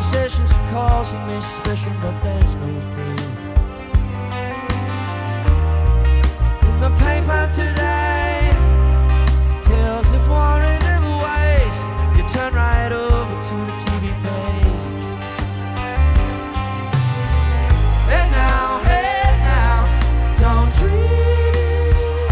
conversations causing me suspicion, but there's no proof. In the paper